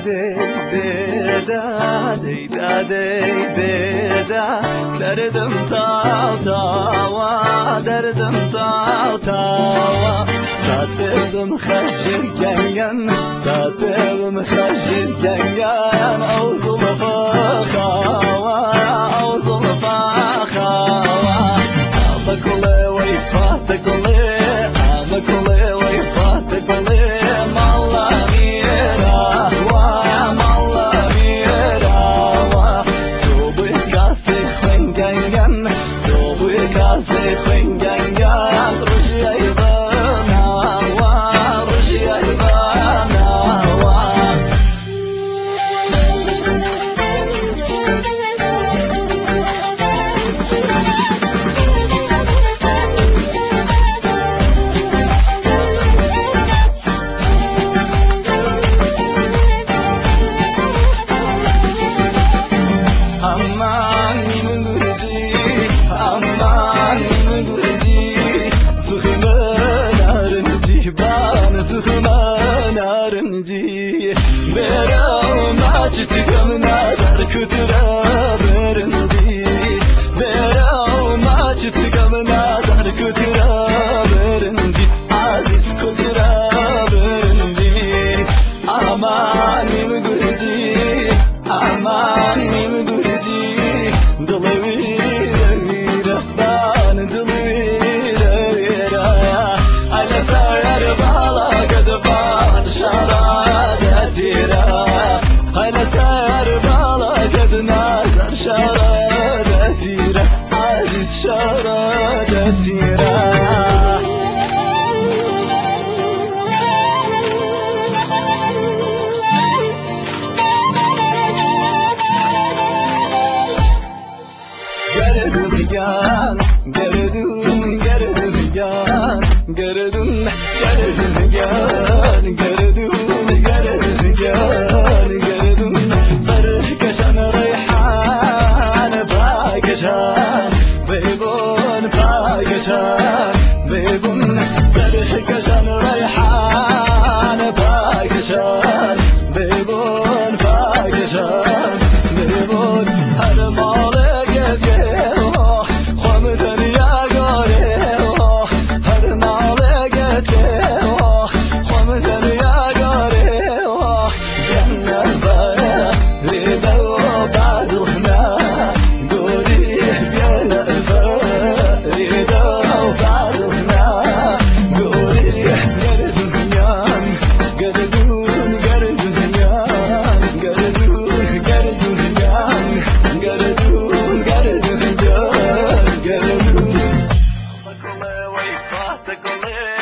دردم تاو تاوا دردم تاو تاوا تاتم خشر جنگن تاتم خشر جنگن او ظلفا خاوا او ظلفا خاوا بكل ويفاتك بكل ويفاتك مالا ميرا مالا ميرا توبي كاسي خنجان توبي كاسي خنجان رشي ايضانا رشي ايضانا Berau macit kamna kutura berndi Berau macit kamna kutura berndi aziz kutura berndi Amanim gurdi amanim gurdi dalvira vira ban dalvira vira ala sayar bala kadban shara هلا سار بالا قد نازل شرادة تيرة عزيز شرادة تيرة قردون جان قردون قردون جان قردون قردون جان قردون قردون جان فركشان ريحان باكشان بيبون باكشان بيبون فركشان ريحان باكشان بيبون باكشان بيبون هذا مالك يسكيه خمدن يا قريه هذا مالك يسكيه خمدن يا قريه Take a